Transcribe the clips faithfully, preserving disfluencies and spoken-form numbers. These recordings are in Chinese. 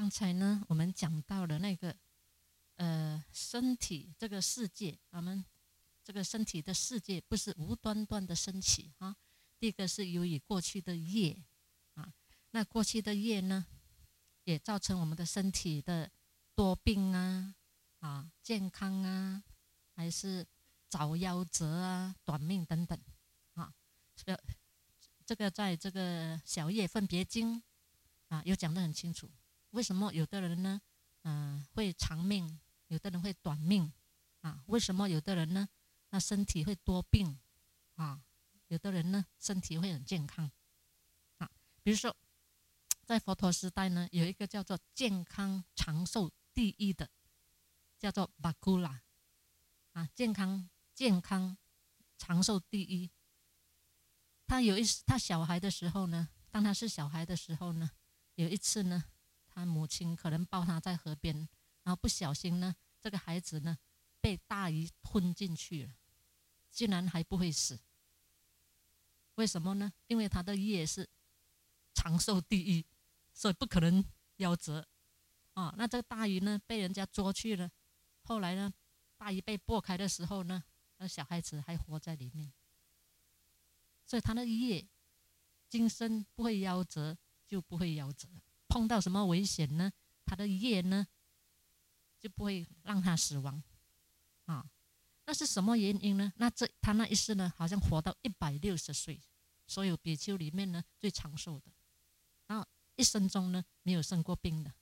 刚才呢，我们讲到了那个呃身体这个世界，我们这个身体的世界不是无端端的升起啊。第一个是由于过去的业啊，那过去的业呢，也造成我们的身体的多病啊啊，健康啊，还是早夭折啊、短命等等啊。这个在这个小业分别经啊，有讲得很清楚。为什么有的人呢，嗯、呃，会长命，有的人会短命啊？为什么有的人呢，那身体会多病啊？有的人呢，身体会很健康啊。比如说，在佛陀时代呢，有一个叫做健康长寿第一的，叫做巴古拉啊，健康健康长寿第一。他有一他小孩的时候呢，当他是小孩的时候呢，有一次呢，他母亲可能抱他在河边，然后不小心呢，这个孩子呢被大鱼吞进去了，竟然还不会死。为什么呢？因为他的业是长寿第一，所以不可能夭折啊。那这个大鱼呢，被人家捉去了，后来呢，大鱼被剥开的时候呢，那小孩子还活在里面，所以他的业今生不会夭折，就不会夭折。碰到什么危险呢，他的业呢就不会让他死亡啊。那是什么原因呢？那这他那一世呢，好像活到一百六十岁，所有比丘里面呢最长寿的，然后一生中呢没有生过病的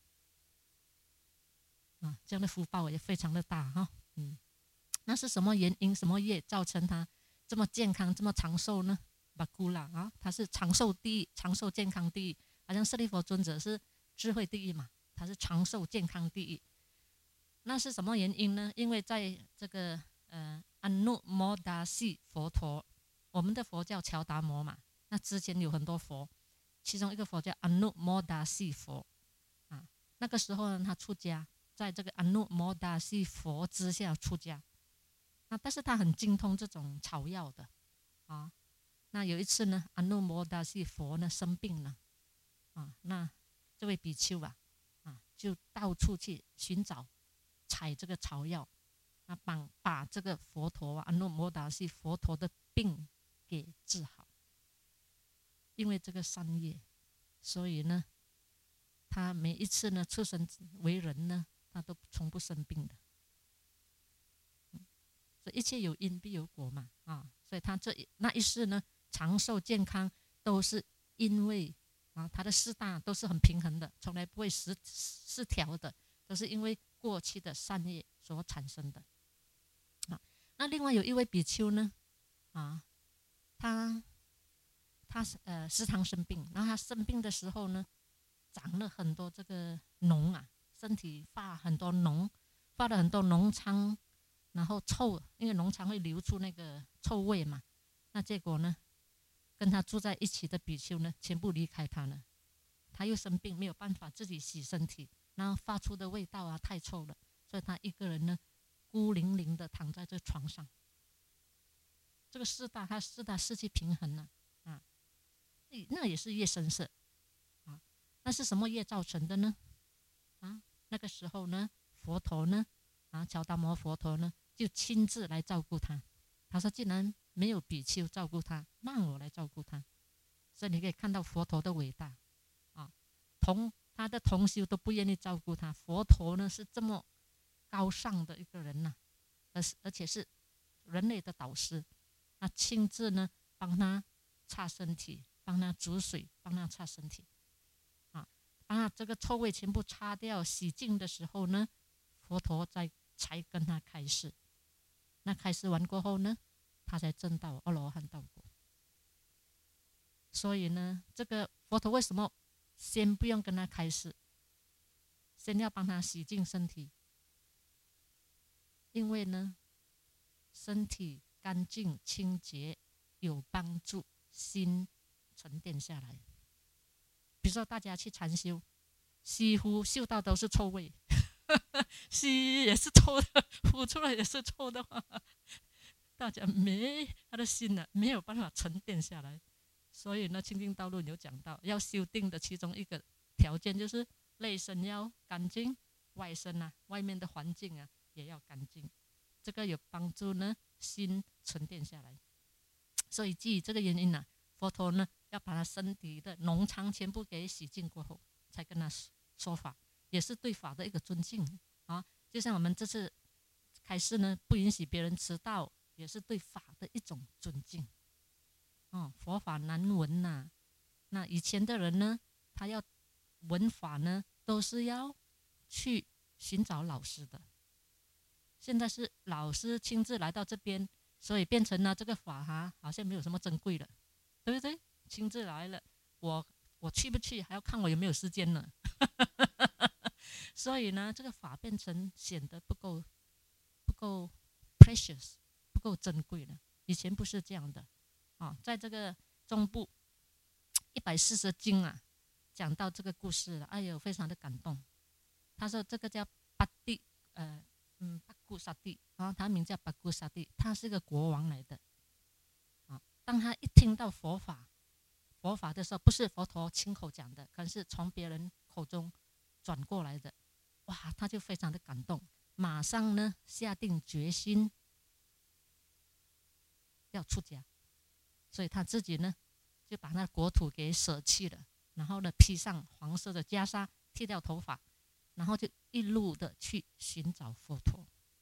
啊，这样的福报也非常的大哈。嗯，那是什么原因、什么业造成他这么健康、这么长寿呢？巴古拉啊，他是长寿第一，长寿健康第一，好像舍利弗尊者是智慧第一嘛，他是长寿健康第一。那是什么原因呢？因为在这个呃安努摩达系佛陀，我们的佛叫乔达摩嘛，那之前有很多佛，其中一个佛叫安努摩达系佛啊。那个时候呢，他出家，在这个安努摩达系佛之下出家。那但是他很精通这种草药的啊。那有一次呢，安努摩达系佛呢生病了啊，那这位比丘啊啊就到处去寻找。采这个草药，啊，把把这个佛陀啊，安努摩达系佛陀的病给治好。因为这个善业，所以呢，他每一次呢出生为人呢，他都从不生病的。所以一切有因必有果嘛，啊，所以他这那一世呢，长寿健康都是因为啊，他的四大都是很平衡的，从来不会失失调的，都是因为过去的善业所产生的啊。那另外有一位比丘呢，啊，他他呃时常生病，然后他生病的时候呢，长了很多这个脓啊，身体发很多脓，发了很多脓疮，然后臭，因为脓疮会流出那个臭味嘛。那结果呢，跟他住在一起的比丘呢，全部离开他了。他又生病，没有办法自己洗身体。然后发出的味道啊太臭了，所以他一个人呢孤零零的躺在这床上。这个四大他四大失去平衡了啊，那也是业深色啊。那是什么业造成的呢？啊，那个时候呢，佛陀呢啊，乔达摩佛陀呢就亲自来照顾他。他说，既然没有比丘照顾他，让我来照顾他。所以你可以看到佛陀的伟大啊，同。他的同修都不愿意照顾他，佛陀呢是这么高尚的一个人呐、啊，而而且是人类的导师，他亲自呢帮他擦身体，帮他煮水，帮他擦身体，啊，帮他这个臭味全部擦掉、洗净的时候呢，佛陀才才跟他开示。那开示完过后呢，他才证到阿罗汉道果。所以呢，这个佛陀为什么？先不用跟他开示，先要帮他洗净身体，因为呢，身体干净清洁有帮助，心沉淀下来。比如说大家去禅修，吸呼嗅到都是臭味，吸也是臭的，呼出来也是臭的话，大家没他的心呢、啊，没有办法沉淀下来。所以呢，清净道路有讲到，要修定的其中一个条件就是内身要干净，外身啊，外面的环境啊也要干净，这个有帮助呢，心沉淀下来。所以基于这个原因呢、啊，佛陀呢要把他身体的农场全部给洗净过后，才跟他说法，也是对法的一个尊敬啊。就像我们这次开示呢，不允许别人迟到，也是对法的一种尊敬。哦，佛法难闻呐、啊，那以前的人呢，他要闻法呢，都是要去寻找老师的。现在是老师亲自来到这边，所以变成了这个法哈，好像没有什么珍贵了，对不对？亲自来了，我我去不去还要看我有没有时间呢。所以呢，这个法变成显得不够不够 precious， 不够珍贵了。以前不是这样的啊，在这个中部一百四十经啊，讲到这个故事了，哎呦，非常的感动。他说这个叫巴蒂，呃，嗯，巴固沙蒂啊，他名叫巴固沙蒂，他是个国王来的啊。当他一听到佛法，佛法的时候，不是佛陀亲口讲的，可能是从别人口中转过来的，哇，他就非常的感动，马上呢下定决心要出家，所以他自己呢就把那国土给舍弃了，然后呢披上黄色的袈裟，剃掉头发，然后就一路的去寻找佛陀。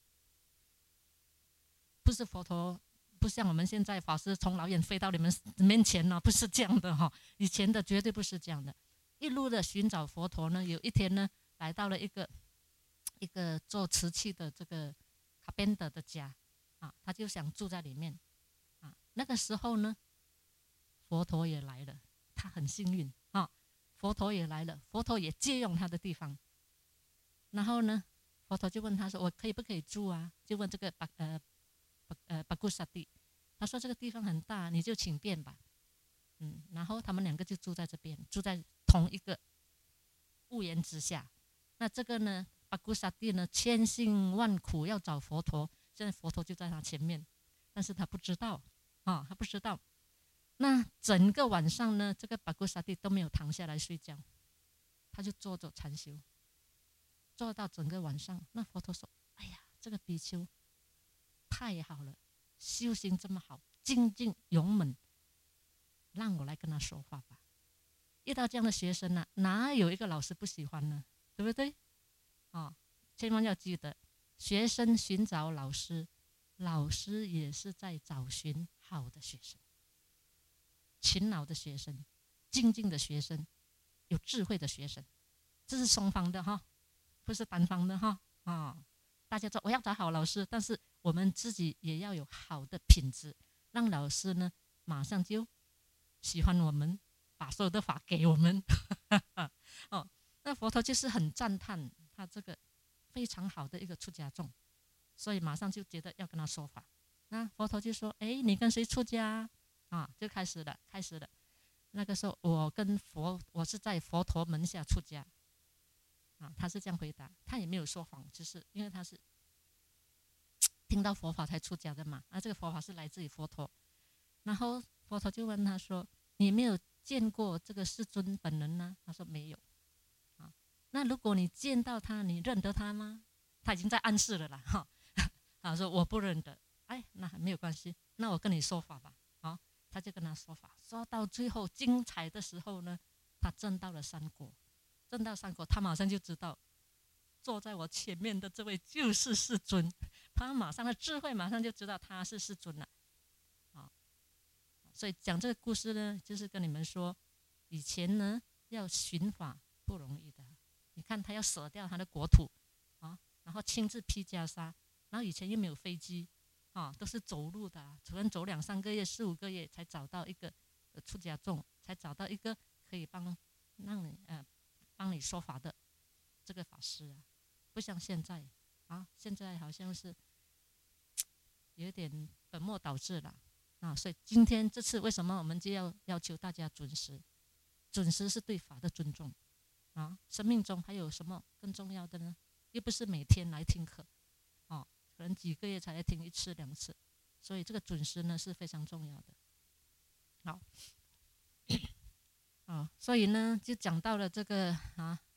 不是佛陀，不像我们现在法师从老远飞到你们面前呢、哦，不是这样的哈、哦。以前的绝对不是这样的，一路的寻找佛陀呢。有一天呢，来到了一个一个做瓷器的这个卡宾德的家啊，他就想住在里面啊。那个时候呢，佛陀也来了，他很幸运啊，佛陀也来了，佛陀也借用他的地方。然后呢，佛陀就问他说：“我可以不可以住啊？”就问这个巴呃巴呃巴固沙蒂，他说：“这个地方很大，你就请便吧。”嗯，然后他们两个就住在这边，住在同一个屋檐之下。那这个呢，巴固沙蒂呢，千辛万苦要找佛陀，现在佛陀就在他前面，但是他不知道啊，他不知道。那整个晚上呢，这个巴固沙蒂都没有躺下来睡觉，他就坐着禅修。做到整个晚上，那佛陀说：“哎呀，这个比丘太好了，修行这么好，精进勇猛，让我来跟他说话吧。”遇到这样的学生呢、啊，哪有一个老师不喜欢呢？对不对？哦，千万要记得，学生寻找老师，老师也是在找寻好的学生，勤劳的学生，精进的学生，有智慧的学生，这是双方的哈。不是单方的哈啊、哦！大家说我要找好老师，但是我们自己也要有好的品质，让老师呢马上就喜欢我们，把所有的法给我们。哦，那佛陀就是很赞叹他这个非常好的一个出家众，所以马上就觉得要跟他说法。那佛陀就说：“哎，你跟谁出家啊？”就开始了，开始了。那个时候我跟佛，我是在佛陀门下出家。啊，他是这样回答，他也没有说谎，就是因为他是听到佛法才出家的嘛。啊，这个佛法是来自于佛陀。然后佛陀就问他说：“你没有见过这个世尊本人呢？”他说：“没有。”啊，那如果你见到他，你认得他吗？他已经在暗示了啦，哈。他说：“我不认得。”哎，那没有关系，那我跟你说法吧。啊，他就跟他说法，说到最后精彩的时候呢，他证到了三果。证到三果，他马上就知道，坐在我前面的这位就是世尊。他马上的智慧，马上就知道他是世尊了。啊，所以讲这个故事呢，就是跟你们说，以前呢要寻法不容易的。你看他要舍掉他的国土啊，然后亲自披袈裟，然后以前又没有飞机啊，都是走路的、啊，可能走两三个月、四五个月才找到一个出家众，才找到一个可以帮让你呃。帮你说法的这个法师啊，不像现在啊，现在好像是有点本末倒置了啊。所以今天这次为什么我们就要要求大家准时？准时是对法的尊重啊。生命中还有什么更重要的呢？又不是每天来听课啊，可能几个月才来听一次两次，所以这个准时呢是非常重要的。好。哦，所以呢，就讲到了这个啊，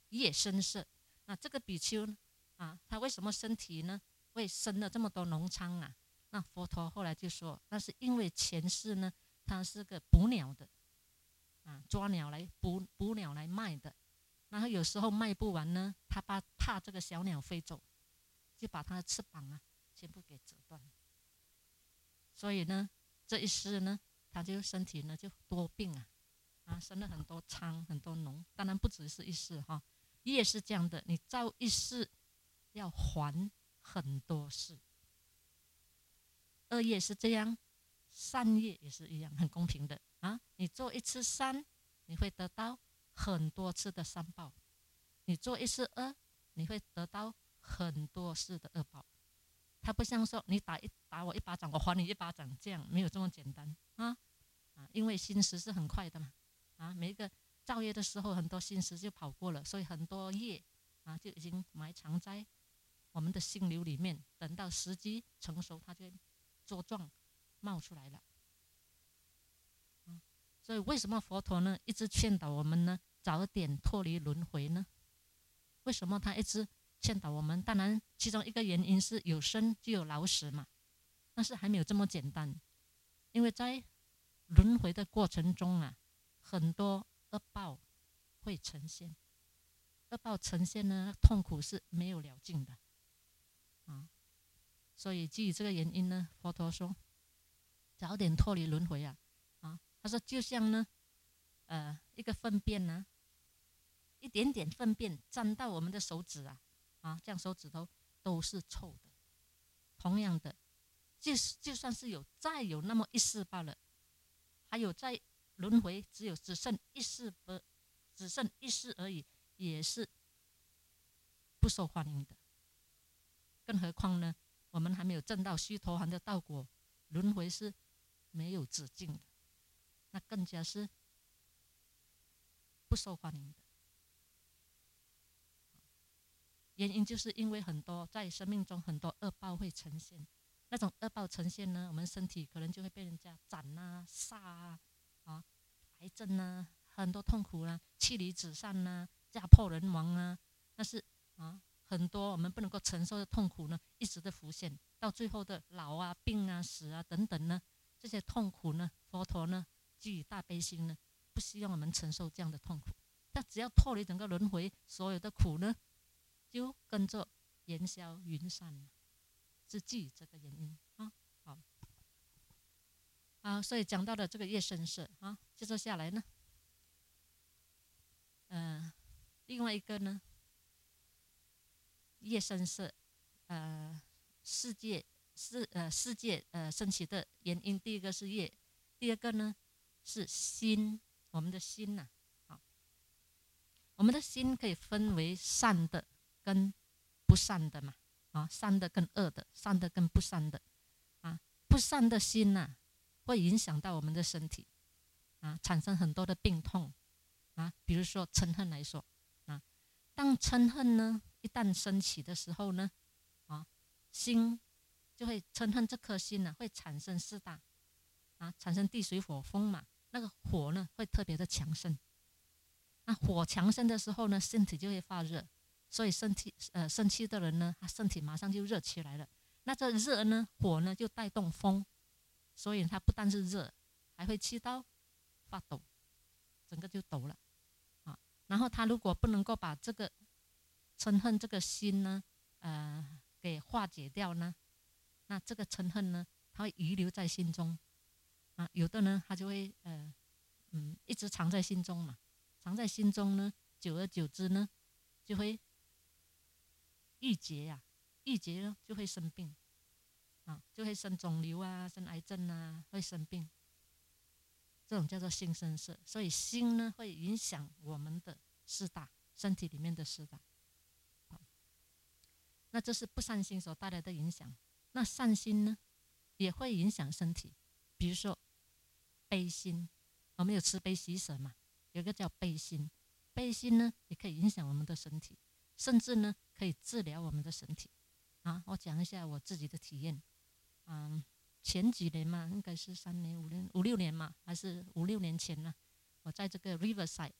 业深色。那这个比丘呢，啊，他为什么身体呢会生了这么多脓疮啊？那佛陀后来就说，那是因为前世呢，他是个捕鸟的，啊，抓鸟来捕捕鸟来卖的。然后有时候卖不完呢，他怕怕这个小鸟飞走，就把它的翅膀啊全部给折断。所以呢，这一世呢，他就身体呢就多病啊，啊，生了很多疮，很多脓。当然不只是一世哈，业是这样的，你造一世要还很多世。恶业是这样，善业也是一样，很公平的啊。你做一次善，你会得到很多次的善报；你做一次恶，你会得到很多次的恶报。它不像说你打一打我一巴掌，我还你一巴掌，这样没有这么简单啊啊！因为心识是很快的嘛啊，每一个造业的时候，很多心识就跑过了，所以很多业啊就已经埋藏在我们的心流里面，等到时机成熟，它就会茁壮冒出来了。所以为什么佛陀呢一直劝导我们呢早点脱离轮回呢？为什么他一直劝导我们？当然其中一个原因是有生就有老死嘛，但是还没有这么简单。因为在轮回的过程中啊，很多恶报会呈现，恶报呈现呢，痛苦是没有了尽的啊。所以基于这个原因呢，佛陀说早点脱离轮回啊啊，他说就像呢，呃，一个粪便呢、啊，一点点粪便沾到我们的手指啊啊，这样手指头都是臭的。同样的，就就算是有再有那么一世罢了，还有在轮回只有只剩一世不只剩一世而已，也是不受欢迎的。更何况呢，我们还没有证到须陀洹的道果，轮回是没有止境的，那更加是不受欢迎的。原因就是因为很多在生命中很多恶报会呈现，那种恶报呈现呢，我们身体可能就会被人家斩啊、杀啊、啊癌症啊，很多痛苦啊，妻离子散啊，家破人亡啊，那是啊很多我们不能够承受的痛苦呢，一直的浮现，到最后的老啊、病啊、死啊等等呢，这些痛苦呢，佛陀呢基于大悲心呢，不希望我们承受这样的痛苦。但只要脱离整个轮回，所有的苦呢，就跟着烟消云散了，是基于这个原因啊。好，啊，所以讲到了这个业深色啊，接着下来呢，呃，另外一个呢，业深色，呃，世界世呃世界呃升起的原因，第一个是业，第二个呢是心，我们的心呐、啊，好，我们的心可以分为善的跟不善的嘛，啊，善的跟恶的，善的跟不善的，啊，不善的心呐、啊，会影响到我们的身体，啊，产生很多的病痛，啊，比如说嗔恨来说，啊，当嗔恨呢一旦升起的时候呢，啊，心就会嗔恨这颗心呢、啊、会产生四大，啊，产生地水火风嘛，那个火呢会特别的强盛，那火强盛的时候呢，身体就会发热。所以身体呃生气的人呢，他身体马上就热起来了。那这热呢，火呢就带动风，所以它不但是热，还会气到发抖，整个就抖了啊。然后他如果不能够把这个嗔恨这个心呢，呃，给化解掉呢，那这个嗔恨呢，它会遗留在心中啊。有的呢，他就会呃嗯一直藏在心中嘛，藏在心中呢，久而久之呢，就会郁结呀、啊，郁结呢就会生病，啊，就会生肿瘤啊，生癌症啊，会生病。这种叫做心生色，所以心呢会影响我们的四大，身体里面的四大。那这是不善心所带来的影响。那善心呢，也会影响身体，比如说悲心，我们有慈悲喜舍嘛，有一个叫悲心，悲心呢也可以影响我们的身体。甚至呢，可以治疗我们的身体啊！我讲一下我自己的体验，嗯，前几年嘛，应该是三年、五年、五六年嘛，还是五六年前呢，我在这个 Riverside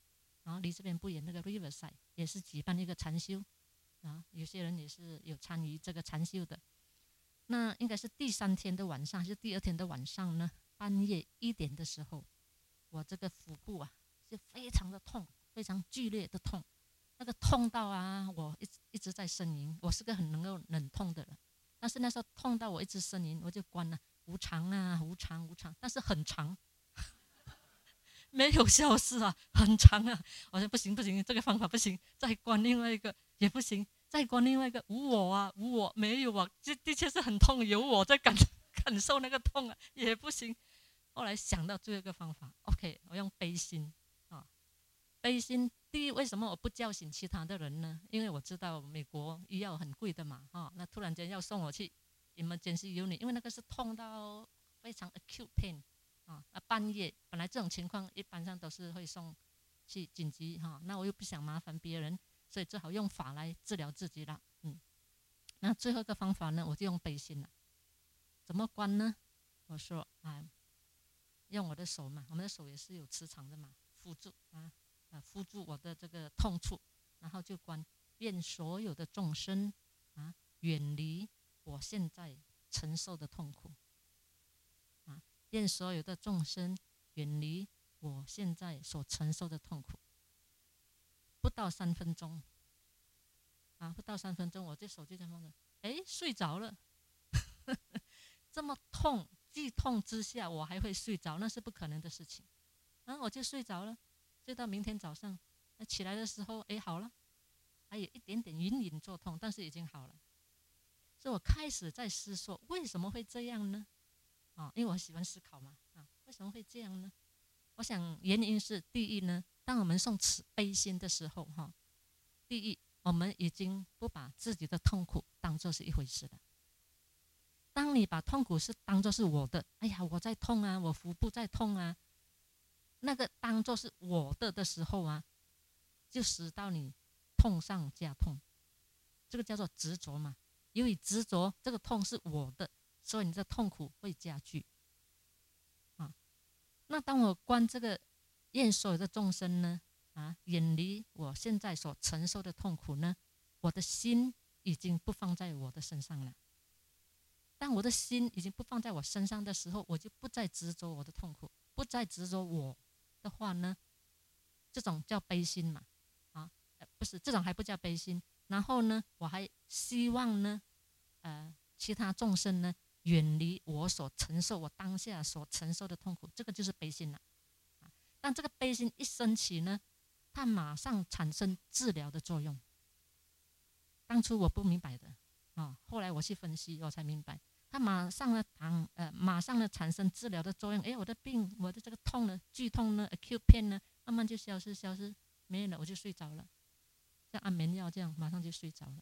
啊，离这边不远那个 Riverside 也是举办一个禅修啊，有些人也是有参与这个禅修的。那应该是第三天的晚上还是第二天的晚上呢？半夜一点的时候，我这个腹部啊就非常的痛，非常剧烈的痛，那个痛到啊，我一直一直在呻吟。我是个很能够忍痛的人，但是那时候痛到我一直呻吟，我就关了无常啊，无常无常，但是很长，没有消失啊，很长啊。我说不行不行，这个方法不行，再关另外一个也不行，再关另外一个无我啊，无我没有啊，这的确是很痛，有我在感感受那个痛啊，也不行。后来想到最后一个方法 ，OK， 我用悲心啊，悲心。第一，为什么我不叫醒其他的人呢？因为我知道美国医药很贵的嘛，哈，那突然间要送我去 emergency unit， 因为那个是痛到非常 acute pain 啊，那半夜本来这种情况一般上都是会送去紧急哈，那我又不想麻烦别人，所以只好用法来治疗自己了，嗯。那最后一个方法呢，我就用悲心了。怎么关呢？我说啊，用我的手嘛，我们的手也是有磁场的嘛，扶住啊。啊，扶住我的这个痛处，然后就关，愿所有的众生啊远离我现在承受的痛苦，啊，愿所有的众生远离我现在所承受的痛苦。不到三分钟，啊，不到三分钟，我这手就这么的，哎，睡着了。这么痛，剧痛之下，我还会睡着，那是不可能的事情。啊，我就睡着了。睡到明天早上，那起来的时候，哎，好了，还有一点点隐隐作痛，但是已经好了。所以我开始在思索，为什么会这样呢？啊，因为我喜欢思考嘛，啊，为什么会这样呢？我想原因是，第一呢，当我们送慈悲心的时候，哈，第一，我们已经不把自己的痛苦当作是一回事了。当你把痛苦是当作是我的，哎呀，我在痛啊，我腹部在痛啊。那个当作是我的的时候啊，就使到你痛上加痛，这个叫做执着嘛。由于执着这个痛是我的，所以你的痛苦会加剧啊。那当我观这个愿所有的众生呢，啊，远离我现在所承受的痛苦呢，我的心已经不放在我的身上了。当我的心已经不放在我身上的时候，我就不再执着我的痛苦，不再执着我的话呢，这种叫悲心嘛，啊，呃、不是，这种还不叫悲心。然后呢，我还希望呢，呃，其他众生呢，远离我所承受、我当下所承受的痛苦，这个就是悲心了。啊，但这个悲心一升起呢，它马上产生治疗的作用。当初我不明白的，啊，后来我去分析，我才明白。它马上呢，当呃，马上呢产生治疗的作用。哎，我的病，我的这个痛呢，剧痛呢 ，acute pain 呢，慢慢就消失，消失没了，我就睡着了，像安眠药这样，马上就睡着了。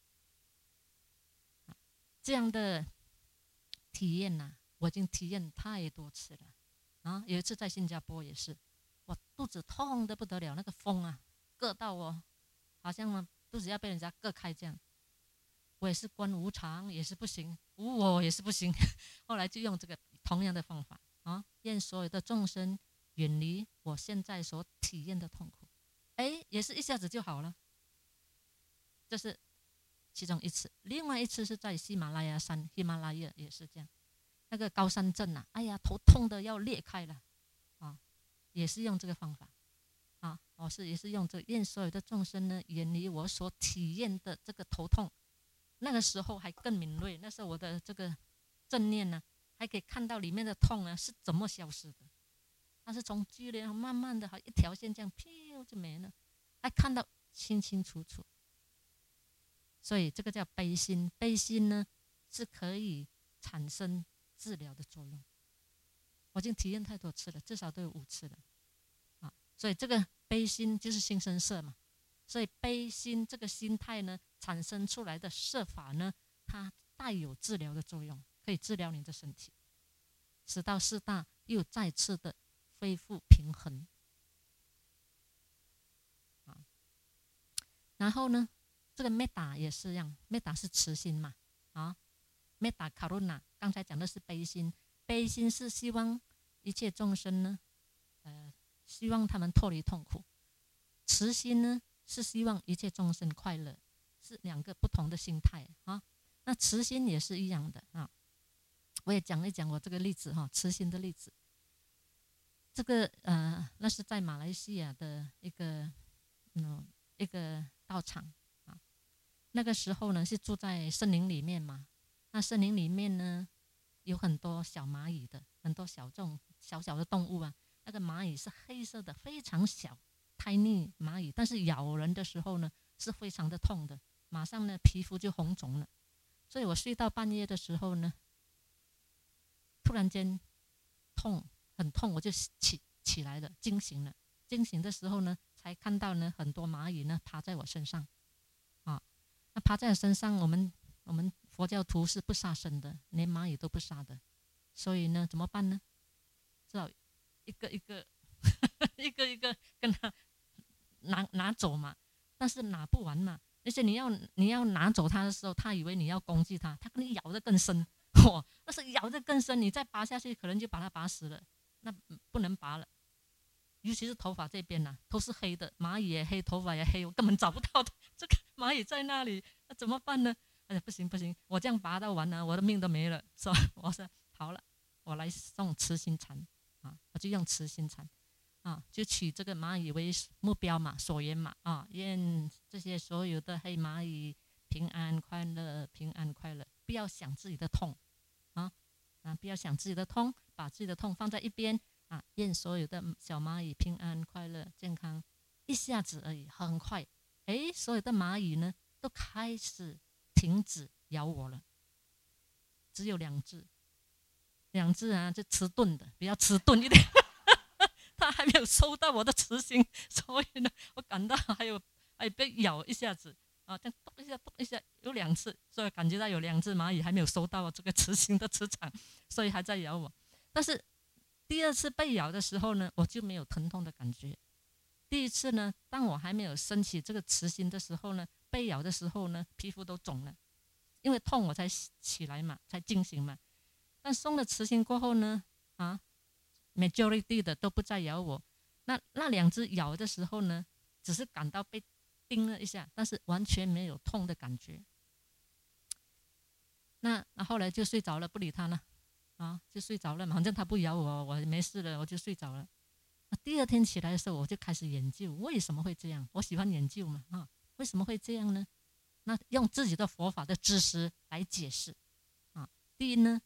啊，这样的体验呐、啊，我已经体验太多次了。啊，有一次在新加坡也是，我肚子痛得不得了，那个风啊，硌到我，好像呢肚子要被人家割开这样。我也是观无常，也是不行，无我也是不行。后来就用这个同样的方法啊，愿所有的众生远离我现在所体验的痛苦，哎，也是一下子就好了。这是其中一次，另外一次是在喜马拉雅山，喜马拉雅也是这样，那个高山症啊，哎呀，头痛的要裂开了啊，也是用这个方法啊，我是也是用这愿所有的众生呢远离我所体验的这个头痛。那个时候还更敏锐，那时候我的这个正念呢，还可以看到里面的痛呢是怎么消失的。它是从剧烈慢慢的，好一条线这样飘就没了，还看到清清楚楚。所以这个叫悲心，悲心呢是可以产生治疗的作用。我已经体验太多次了，至少都有五次了啊。所以这个悲心就是心生色嘛。所以悲心这个心态呢，产生出来的色法呢，它带有治疗的作用，可以治疗你的身体，使到四大又再次的恢复平衡。啊，然后呢，这个 metta 也是一样 ，metta 是慈心嘛，啊 ，metta karuna 刚才讲的是悲心，悲心是希望一切众生呢，呃，希望他们脱离痛苦。 慈心呢是希望一切众生快乐，是两个不同的心态啊。那慈心也是一样的啊。我也讲一讲我这个例子哈，慈心的例子。这个呃，那是在马来西亚的一个嗯一个道场啊。那个时候呢是住在森林里面嘛，那森林里面呢有很多小蚂蚁的，很多小众小小的动物啊。那个蚂蚁是黑色的，非常小 ，tiny 蚂蚁，但是咬人的时候呢是非常的痛的，马上呢皮肤就红肿了。所以我睡到半夜的时候呢，突然间痛，很痛，我就起起来了，惊醒了。惊醒的时候呢，才看到呢很多蚂蚁呢爬在我身上，啊，那爬在我身上，我们我们佛教徒是不杀生的，连蚂蚁都不杀的，所以呢怎么办呢？只好一个一个一个一个跟他拿拿走嘛，但是拿不完嘛。而且你要你要拿走它的时候，他以为你要攻击它，他可能咬得更深，哦，但是咬得更深，你再拔下去，可能就把它拔死了，那不能拔了。尤其是头发这边呐、啊，都是黑的，蚂蚁也黑，头发也黑，我根本找不到的。这个蚂蚁在那里，那怎么办呢？哎呀，不行不行，我这样拔到完了，我的命都没了，是吧？我说好了，我来送慈心禅啊，我就用慈心禅。啊，就取这个蚂蚁为目标嘛，所愿嘛，啊，愿这些所有的黑蚂蚁平安快乐，平安快乐，不要想自己的痛，啊啊，不要想自己的痛，把自己的痛放在一边，啊，愿所有的小蚂蚁平安快乐健康，一下子而已，很快，哎，所有的蚂蚁呢都开始停止咬我了，只有两只，两只啊，就迟钝的，比较迟钝一点。他还没有收到我的慈心，所以呢，我感到还有还被咬一下子啊，这样咚一下咚一下，有两次，所以感觉到有两只蚂蚁还没有收到这个慈心的磁场，所以还在咬我。但是第二次被咬的时候呢，我就没有疼痛的感觉。第一次呢，当我还没有升起这个慈心的时候呢，被咬的时候呢，皮肤都肿了，因为痛我才起来嘛，才惊醒嘛。但松了慈心过后呢，啊。majority 的都不再咬我，那那两只咬的时候呢，只是感到被叮了一下，但是完全没有痛的感觉。那那后来就睡着了，不理他了，啊，就睡着了，反正他不咬我，我没事了，我就睡着了。那第二天起来的时候，我就开始研究为什么会这样，我喜欢研究嘛，啊，为什么会这样呢？那用自己的佛法的知识来解释，啊，第一呢。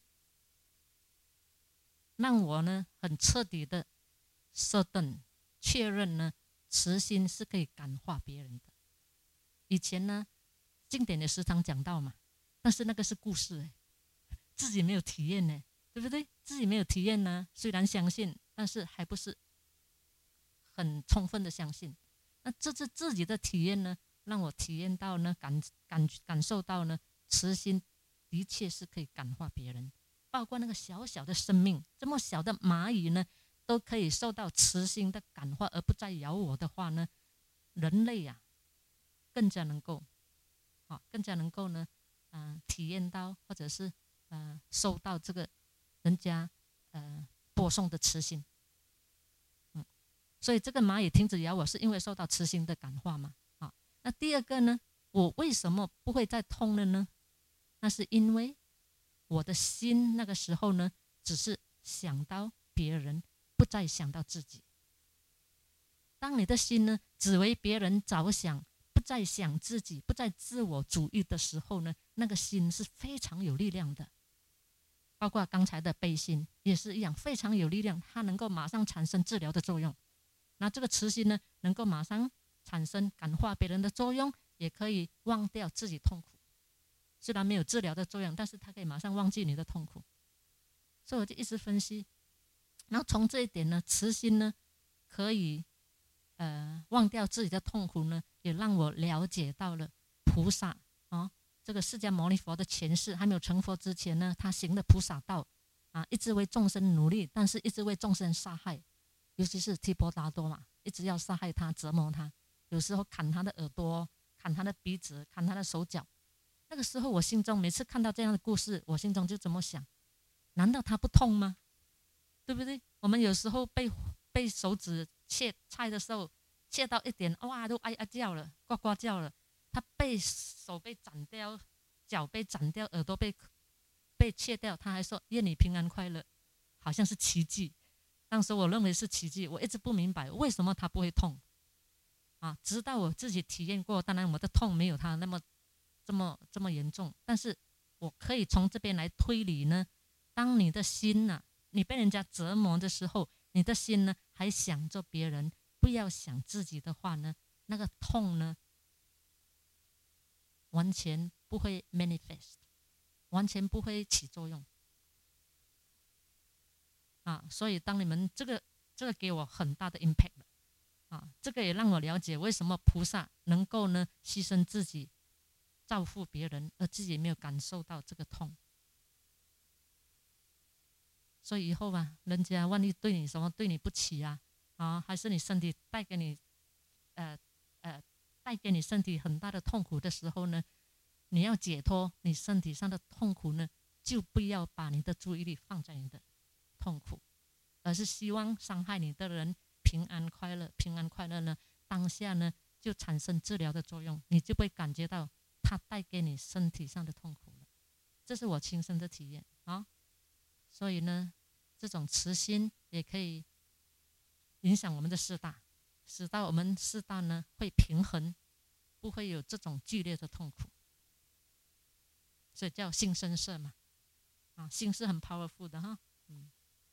让我呢很彻底的设定确认呢，慈心是可以感化别人的。以前呢，经典的时常讲到嘛，但是那个是故事哎，自己没有体验呢，对不对？自己没有体验呢，虽然相信，但是还不是很充分的相信。那这次自己的体验呢，让我体验到呢，感感感受到呢，慈心的确是可以感化别人。包括那个小小的生命，这么小的蚂蚁呢，都可以受到慈心的感化，而不再咬我的话呢，人类呀、啊，更加能够，啊，更加能够呢，嗯、呃，体验到或者是呃，收到这个人家呃播送的慈心，嗯，所以这个蚂蚁停止咬我，是因为受到慈心的感化嘛，啊，那第二个呢，我为什么不会再痛了呢？那是因为。我的心那个时候呢，只是想到别人，不再想到自己。当你的心呢，只为别人着想，不再想自己，不再自我主义的时候呢，那个心是非常有力量的。包括刚才的悲心也是一样，非常有力量，它能够马上产生治疗的作用。那这个慈心呢，能够马上产生感化别人的作用，也可以忘掉自己痛苦。虽然没有治疗的作用，但是它可以马上忘记你的痛苦，所以我就一直分析，然后从这一点呢，慈心呢可以呃忘掉自己的痛苦呢，也让我了解到了菩萨啊、哦，这个释迦牟尼佛的前世还没有成佛之前呢，他行的菩萨道啊，一直为众生努力，但是一直为众生杀害，尤其是提婆达多嘛，一直要杀害他，折磨他，有时候砍他的耳朵，砍他的鼻子，砍他的手脚。那个时候我心中每次看到这样的故事，我心中就怎么想，难道他不痛吗？对不对？我们有时候被被手指切菜的时候， 切到一点，哇，都哀哀叫了，呱呱叫了。他被手被斩掉，脚被斩掉，耳朵被被切掉，他还说愿你平安快乐，好像是奇迹。当时我认为是奇迹，我一直不明白为什么他不会痛啊。直到我自己体验过，当然我的痛没有他那么这么这么严重，但是我可以从这边来推理呢。当你的心呢、啊，你被人家折磨的时候，你的心呢还想着别人，不要想自己的话呢，那个痛呢完全不会 manifest， 完全不会起作用。啊，所以当你们这个这个给我很大的 impact 啊，这个也让我了解为什么菩萨能够呢牺牲自己照顾别人，而自己没有感受到这个痛。所以以后啊，人家万一对你什么对你不起啊，啊，还是你身体带给你呃呃带给你身体很大的痛苦的时候呢，你要解脱你身体上的痛苦呢，就不要把你的注意力放在你的痛苦，而是希望伤害你的人平安快乐。平安快乐呢，当下呢就产生治疗的作用，你就会感觉到它带给你身体上的痛苦了。这是我亲身的体验啊。所以呢，这种慈心也可以影响我们的四大，使到我们四大呢会平衡，不会有这种剧烈的痛苦。所以叫心生色嘛，啊，心是很 powerful 的哈，嗯。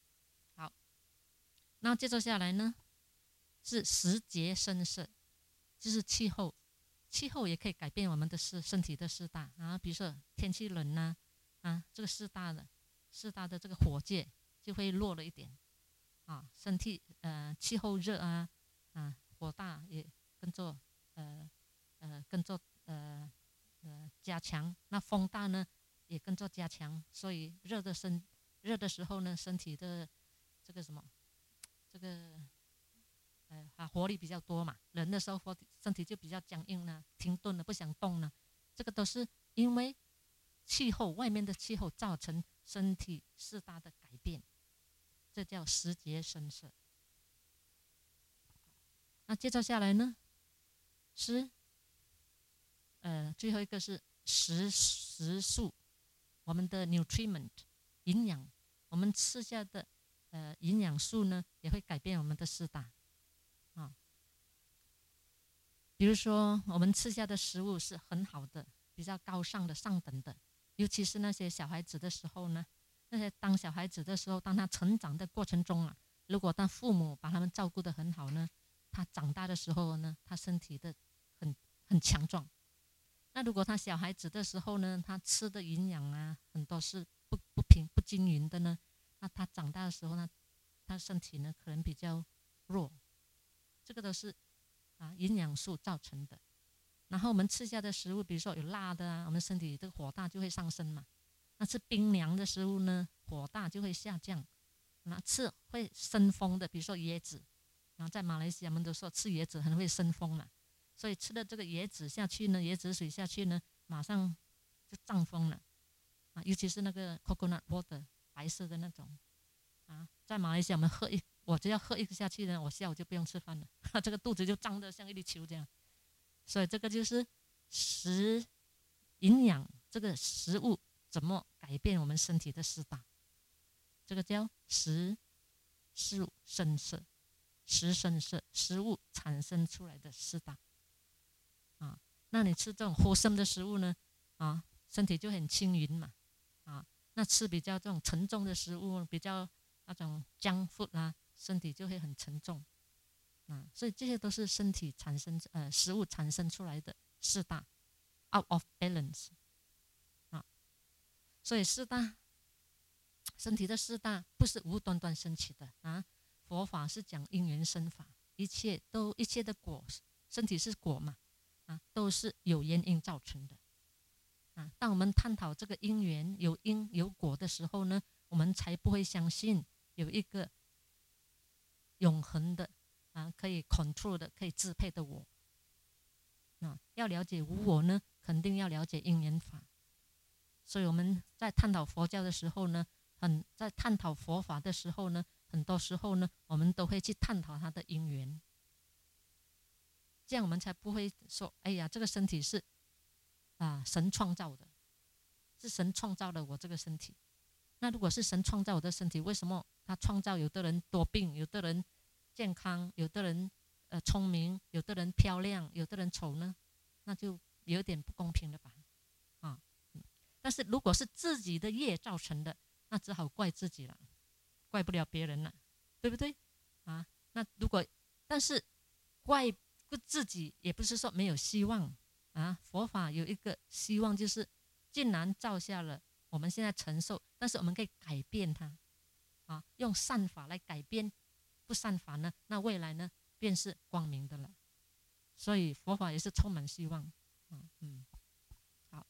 那接着下来呢，是时节生色，就是气候，气候也可以改变我们的身身体的四大啊。比如说天气冷呐、啊，啊，这个四大的四大的这个火界就会弱了一点啊。身体呃气候热啊，啊火大也跟着呃呃跟着呃呃加强。那风大呢也跟着加强，所以热的身热的时候呢，身体的这个什么。这个呃啊活力比较多嘛，人的时候活身体就比较僵硬了，停顿了，不想动了，这个都是因为气候外面的气候造成身体四大的改变，这叫时节生色。那接着下来呢，是呃最后一个是食食素，我们的 nutriment 营养，我们吃下的。呃，营养素呢也会改变我们的四大啊。比如说，我们吃下的食物是很好的，比较高尚的、上等的，尤其是那些小孩子的时候呢，那些当小孩子的时候，当他成长的过程中啊，如果当父母把他们照顾得很好呢，他长大的时候呢，他身体的很很强壮。那如果他小孩子的时候呢，他吃的营养啊很多是不不平不均匀的呢。那他长大的时候呢，他身体呢可能比较弱，这个都是啊营养素造成的。然后我们吃下的食物，比如说有辣的啊，我们身体这个火大就会上升嘛。那吃冰凉的食物呢，火大就会下降。那吃会生风的，比如说椰子，然后在马来西亚我们都说吃椰子很会生风嘛，所以吃了这个椰子下去呢，椰子水下去呢，马上就胀风了啊，尤其是那个 coconut water。白色的那种啊，在马来西亚我们喝一，我只要喝一个下去呢，我下午就不用吃饭了，这个肚子就胀得像一粒球这样。所以这个就是食营养，这个食物怎么改变我们身体的四大，这个叫食食生色，食生色，食物产生出来的四大啊。那你吃这种活生的食物呢，啊，身体就很轻盈嘛，啊。那吃比较这种沉重的食物，比较那种junk food啊，身体就会很沉重啊。所以这些都是身体产生呃食物产生出来的四大 out of balance 啊。所以四大身体的四大不是无端端升起的啊。佛法是讲因缘生法，一切都一切的果，身体是果嘛啊，都是有原因造成的。啊，当我们探讨这个因缘有因有果的时候呢，我们才不会相信有一个永恒的啊，可以 control 的、可以支配的我。啊，要了解无我呢，肯定要了解因缘法。所以我们在探讨佛教的时候呢，很在探讨佛法的时候呢，很多时候呢，我们都会去探讨它的因缘。 这样我们才不会说，哎呀，这个身体是啊神创造的，是神创造了我这个身体。那如果是神创造我的身体，为什么他创造有的人多病，有的人健康，有的人呃聪明，有的人漂亮，有的人丑呢？那就有点不公平了吧？啊，嗯，但是如果是自己的业造成的，那只好怪自己了，怪不了别人了，对不对？啊，那如果但是怪不自己，也不是说没有希望啊。佛法有一个希望，就是既然造下了，我们现在承受，但是我们可以改变它啊，用善法来改变不善法呢，那未来呢便是光明的了。所以佛法也是充满希望啊。嗯，好，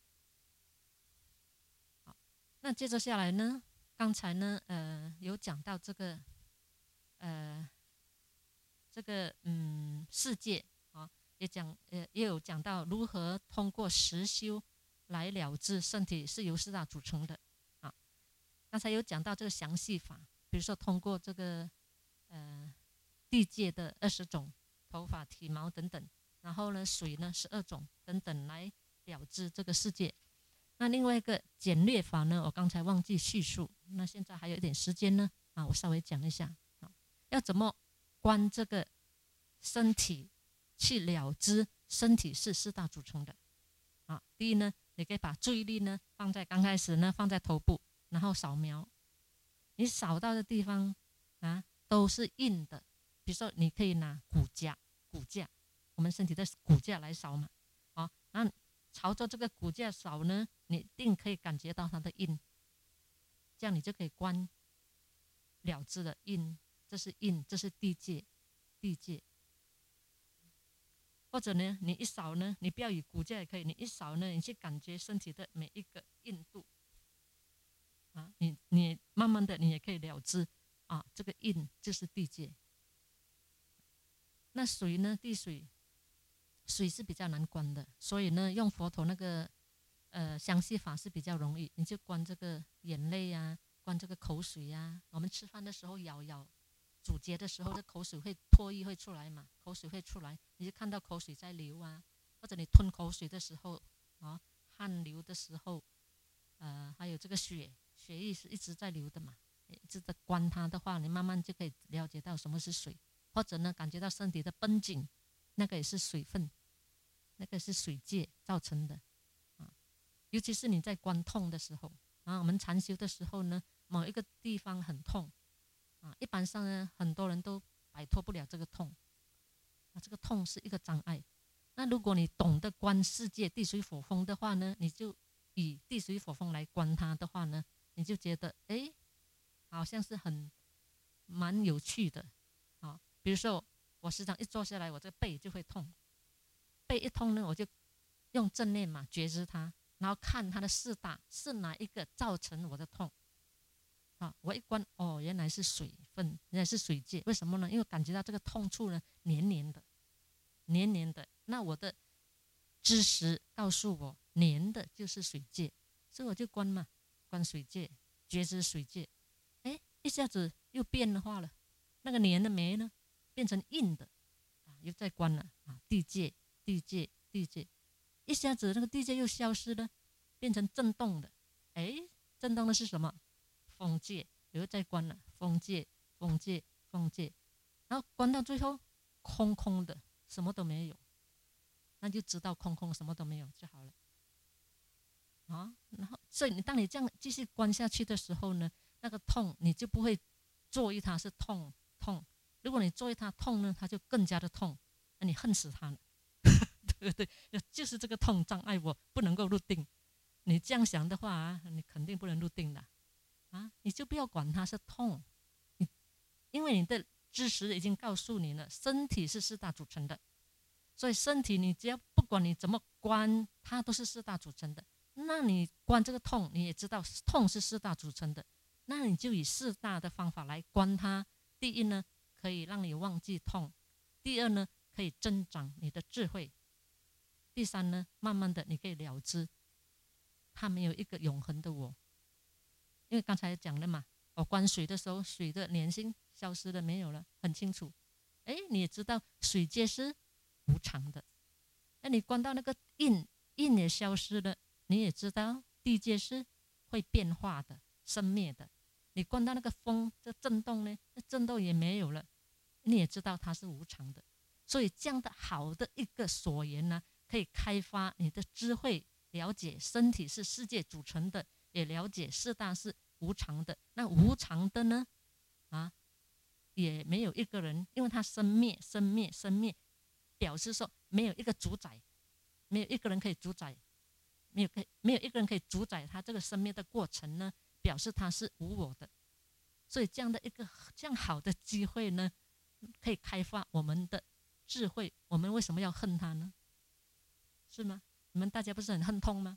好，那接着下来呢，刚才呢，呃，有讲到这个，呃，这个嗯世界啊，也讲呃也有讲到如何通过实修来了知身体是由四大组成的啊。刚才有讲到这个详细法，比如说通过这个呃地界的二十种头发、体毛等等，然后呢水呢十二种等等来了知这个世界。那另外一个简略法呢，我刚才忘记叙述，那现在还有一点时间呢啊，我稍微讲一下啊，要怎么观这个身体去了知身体是四大组成的啊。第一呢，你可以把注意力呢放在刚开始呢放在头部，然后扫描，你扫到的地方啊都是硬的。比如说你可以拿骨架，骨架我们身体的骨架来扫嘛，啊，然后朝着这个骨架扫呢，你一定可以感觉到它的硬，这样你就可以观了知了硬，这是硬，这是地界，地界。或者呢，你一扫呢，你不要以骨架也可以，你一扫呢，你去感觉身体的每一个硬度啊，你你慢慢的你也可以了知啊，这个硬就是地界。那水呢，地水，水是比较难观的，所以呢，用佛陀那个呃详细法是比较容易，你就观这个眼泪啊，观这个口水呀、啊。我们吃饭的时候咬咬咀嚼的时候，这口水会唾液会出来嘛，口水会出来，你就看到口水在流啊，或者你吞口水的时候啊，汗流的时候，呃，还有这个血血液是一直在流的嘛，一直在观它的话，你慢慢就可以了解到什么是水。或者呢，感觉到身体的绷紧，那个也是水分，那个是水界造成的啊。尤其是你在观痛的时候啊，我们禅修的时候呢，某一个地方很痛啊，一般上呢，很多人都摆脱不了这个痛啊，这个痛是一个障碍。那如果你懂得观世界地水火风的话呢，你就以地水火风来观它的话呢，你就觉得哎，好像是很蛮有趣的啊。比如说，我时常一坐下来，我这背就会痛，背一痛呢，我就用正念嘛觉知它，然后看它的四大是哪一个造成我的痛啊。我一观，哦，原来是水分，原来是水界。为什么呢？因为感觉到这个痛处呢黏黏的，黏黏的。那我的知识告诉我，黏的就是水界，所以我就观嘛，观水界，觉知水界。哎，一下子又变化了，那个黏的没呢？变成硬的啊，又在关了啊，地界地界地界，一下子那个地界又消失了，变成震动的。哎，震动的是什么？风界，又在关了，风界风界风界，然后关到最后空空的，什么都没有，那就知道空空什么都没有就好了啊。然后所以你当你这样继续关下去的时候呢，那个痛你就不会作意它是痛痛，如果你作为它痛呢，它就更加的痛，那你恨死它了，对不对？就是这个痛障碍我不能够入定。你这样想的话啊，你肯定不能入定的啊！你就不要管它是痛，你因为你的知识已经告诉你了，身体是四大组成的，所以身体你只要不管你怎么观，它都是四大组成的。那你观这个痛，你也知道痛是四大组成的，那你就以四大的方法来观它。第一呢，可以让你忘记痛；第二呢，可以增长你的智慧；第三呢，慢慢的你可以了知，它没有一个永恒的我。因为刚才讲了嘛，我观水的时候，水的粘性消失了没有了，很清楚。哎，你也知道水皆是无常的。那你观到那个印，印也消失了，你也知道地界是会变化的、生灭的。你观到那个风这震动呢，那震动也没有了，你也知道它是无常的。所以这样的好的一个所言呢，可以开发你的智慧，了解身体是世界组成的，也了解四大是无常的。那无常的呢，啊，也没有一个人，因为它生灭、生灭、生灭，表示说没有一个主宰，没有一个人可以主宰，没有可以没有一个人可以主宰它这个生灭的过程呢，表示它是无我的。所以这样的一个这样好的机会呢，可以开发我们的智慧。我们为什么要恨它呢？是吗？你们大家不是很恨痛吗？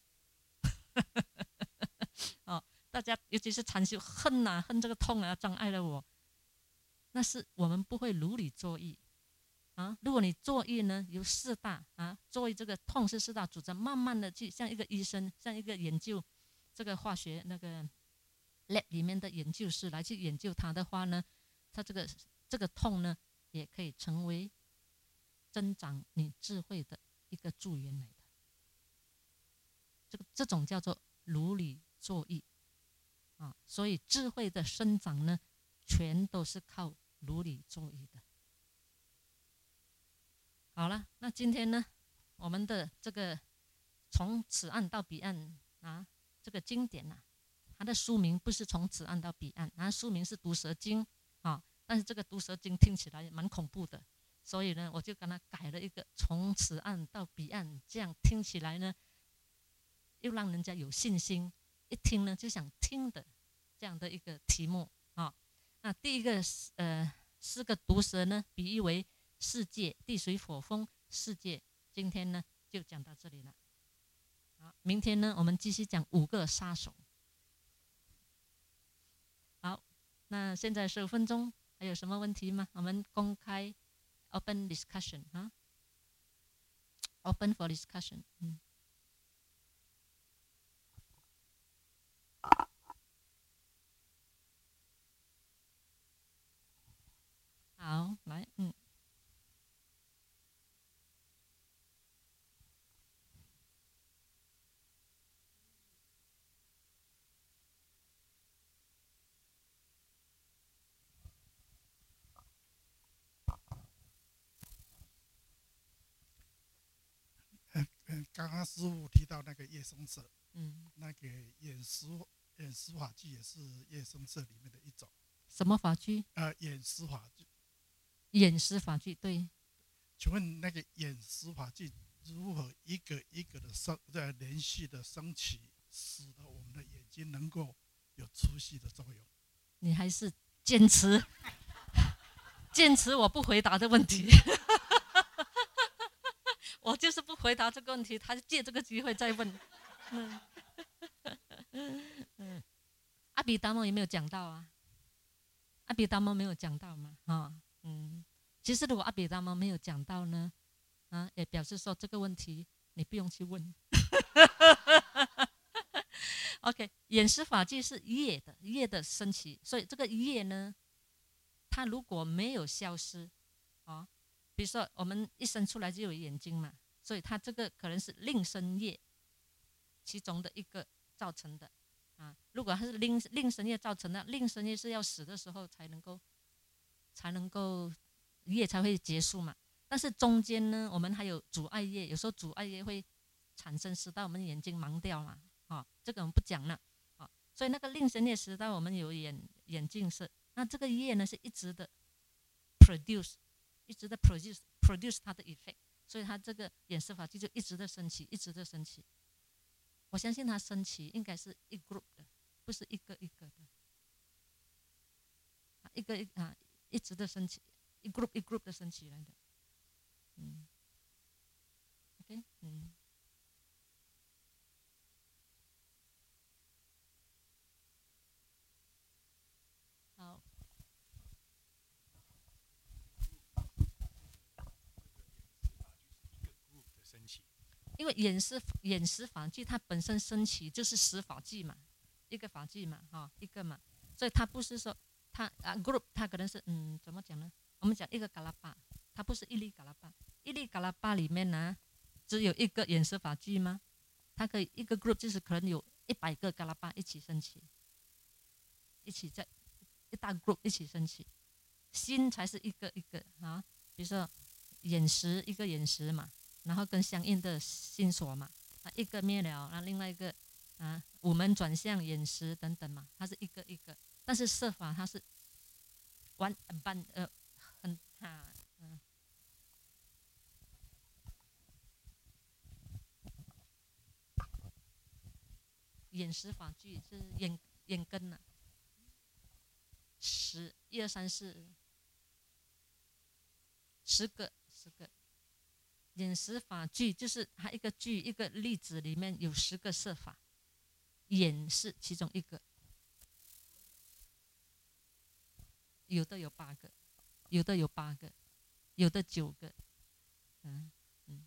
哦，大家尤其是禅修，恨啊，恨这个痛啊，障碍了我。那是我们不会如理作意啊。如果你作意呢，由四大啊，作为这个痛是四大组成，慢慢的去像一个医生，像一个研究这个化学那个 lab 里面的研究室来去研究它的话呢，它这个这个痛呢，也可以成为增长你智慧的一个助缘来的。这个这种叫做如理作意啊。所以智慧的生长呢，全都是靠如理作意的。好了，那今天呢，我们的这个从此岸到彼岸啊，这个经典啊，它的书名不是从此岸到彼岸，它书名是毒蛇经啊。但是这个毒蛇经听起来蛮恐怖的，所以呢，我就跟它改了一个从此岸到彼岸，这样听起来呢，又让人家有信心，一听呢就想听的这样的一个题目啊。那第一个呃四个毒蛇呢，比喻为世界地水火风世界。今天呢就讲到这里了。好，明天呢我们继续讲五个杀手。好，那现在十五分钟，还有什么问题吗？我们公开 open discussion 啊 ，open for discussion。嗯。好，来，嗯。 刚刚师父提到那个夜声色， 嗯， 那个眼识眼识法具也是夜声色里面的一种。 什么法具？ 呃，眼识法具。 眼识法具，对。 请问那个眼识法具如何一个一个的升，在连续的升起，使得我们的眼睛能够有粗细的作用？ 你还是坚持，坚持我不回答的问题。我就是不回答这个问题，他借这个机会再问。嗯，嗯，阿毗达摩有没有讲到啊？阿毗达摩没有讲到嘛？啊，嗯，其实如果阿毗达摩没有讲到呢，啊，也表示说这个问题你不用去问。OK， 眼识法具是业的，业的升起，所以这个业呢，它如果没有消失，啊。比如说，我们一生出来就有眼睛嘛，所以它这个可能是令生业其中的一个造成的啊。如果它是令令生业造成的，令生业是要死的时候才能够才能够业才会结束嘛。但是中间呢，我们还有阻碍业，有时候阻碍业会产生使到我们眼睛盲掉嘛，啊，这个我们不讲了啊。所以那个令生业使到我们有眼眼镜色，那这个业呢是一直的 produce。一直在 produce produce 它的 effect， 所以它这个眼识法具就一直在升起，一直在升起。我相信它升起应该是一 group 的，不是一个一个的，一个一啊一直的升起，一 group 一 group 的升起来的。嗯 ，OK， 嗯。好。因为眼识眼识法具它本身升起就是识法具嘛，一个法具嘛，哈、哦，一个嘛，所以它不是说它啊 group 它可能是嗯怎么讲呢？我们讲一个嘎拉巴，它不是一粒嘎拉巴， 一粒嘎拉巴里面呢、啊，只有一个眼识法具吗？它可以一个 group 就是可能有一百个嘎拉巴一起升起，一起在一大 group 一起升起，心才是一个一个啊，比如说眼识一个眼识嘛，然后跟相应的心所嘛，啊一个灭了，那另外一个啊五门转向眼识等等嘛，它是一个一个，但是色法它是完半呃很啊嗯。眼识法具是眼眼根呐、啊，十一二三四十个十个眼识法具就是它一个具一个例子里面有十个色法，眼是其中一个，有的有八个，有的有八个，有的九个，嗯嗯。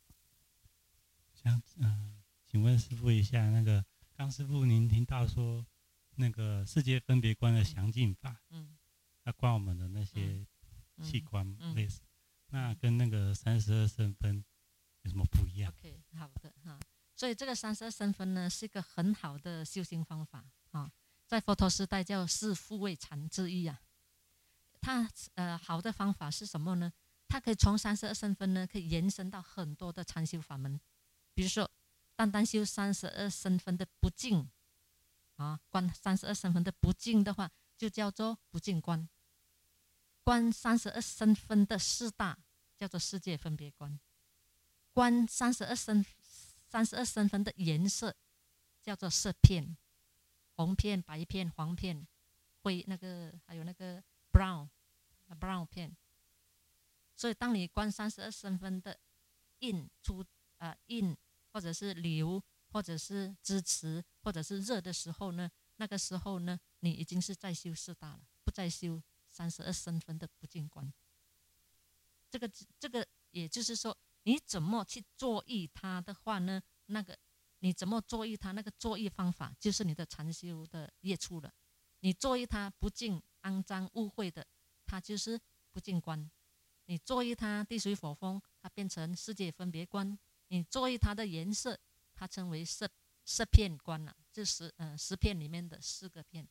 想嗯、呃，请问师父一下，那个刚师父您听到说那个世界分别观的详尽法，嗯，那观我们的那些器官类似，嗯嗯、那跟那个三十二身分有什么不一样 ？OK， 好的哈。所以这个三十二身分呢，是一个很好的修行方法啊，在佛陀时代叫四复位禅之一啊。它呃好的方法是什么呢？它可以从三十二身分呢，可以延伸到很多的禅修法门，比如说单单修三十二身分的不净啊，观三十二身分的不净的话，就叫做不净观；观三十二身分的四大，叫做世界分别观；观三十二身三十二身分的颜色，叫做色片，红片、白片、黄片、灰那个，还有那个 brown brown 片。所以，当你观三十二身分的印出啊、呃、印，或者是流，或者是支持，或者是热的时候呢，那个时候呢，你已经是在修四大了，不再修三十二身分的不净观。这个这个也就是说，你怎么去作意它的话呢？那个你怎么作意它？那个作意方法就是你的禅修的业处了。你作意它不净、肮脏、污秽的，它就是不净观。你作意它地水火风，它变成世界分别观；你作意它的颜色，它称为色色片观了、啊，这十呃十片里面的四个片，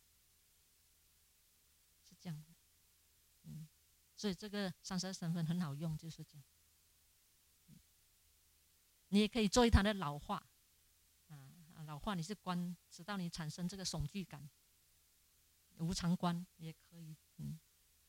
是这样的。嗯，所以这个三十二身分很好用，就是这样。你也可以作意它的老化，啊，老化你是观，直到你产生这个恐惧感，无常观也可以，嗯。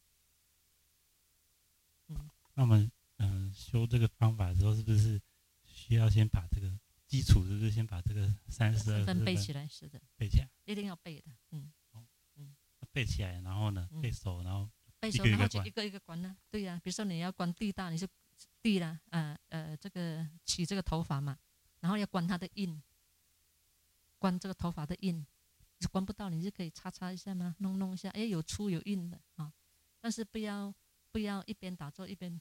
嗯，那我们嗯、呃、修这个方法的时候，是不是需要先把这个基础，是不是先把这个三十二分背起来？是的， 背起来， 一定要背的，嗯， 哦，嗯，背起来，然后呢，嗯、背熟，然后背熟，然后就一个一个关呢。对呀、啊，比如说你要关地大，你是地啦，呃呃，这个取这个头发嘛，然后要关它的印，关这个头发的印，你关不到，你就可以擦擦一下嘛，弄弄一下，哎，有粗有印的啊，但是不要。不要一边打坐一边，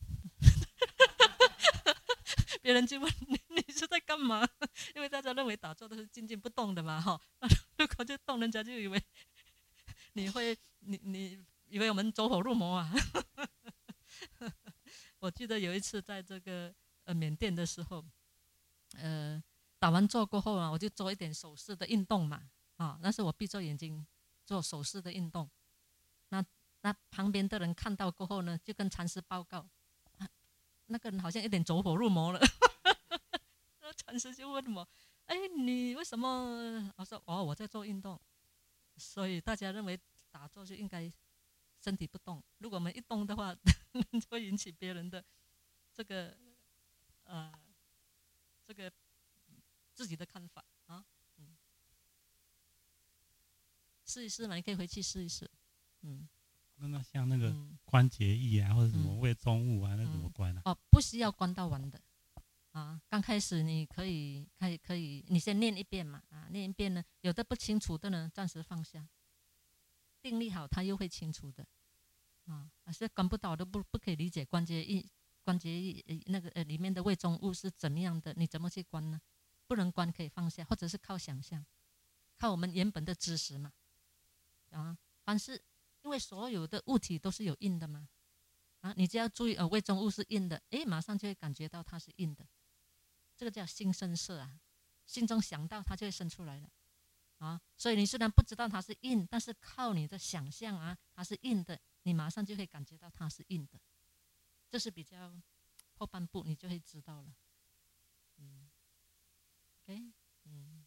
别人就问你你是在干嘛？因为大家认为打坐都是静静不动的嘛，哈。如果就动，人家就以为你会你你以为我们走火入魔啊。我记得有一次在这个呃缅甸的时候，呃打完坐过后啊，我就做一点手势的运动嘛，啊，那是我闭着眼睛做手势的运动，那。那旁边的人看到过后呢，就跟禅师报告，啊、那个人好像有点走火入魔了。那禅师就问我：“哎，你为什么？”我说：“哦，我在做运动。”所以大家认为打坐就应该身体不动，如果我们一动的话，就会引起别人的这个呃这个自己的看法啊。嗯，试一试嘛，你可以回去试一试。嗯。 那像那个关节液啊，嗯、或者什么胃中物啊，嗯、那怎么关呢、 啊？哦，不需要关到完的，啊，刚开始你可以，可以，可以，你先念一遍嘛，啊，念一遍呢，有的不清楚的呢，暂时放下，定力好，它又会清楚的，啊，是关不到的，不不可以理解关节液，关节液那个呃里面的胃中物是怎么样的，你怎么去关呢？不能关可以放下，或者是靠想象，靠我们原本的知识嘛，啊，凡是。因为所有的物体都是有印的嘛， 啊，你只要注意呃胃中物是硬的，诶，马上就会感觉到它是硬的，这个叫心生色啊，心中想到它就会生出来了啊。所以你虽然不知道它是硬，但是靠你的想象啊，它是硬的，你马上就会感觉到它是硬的，这是比较后半部你就会知道了。嗯 ，OK， 嗯。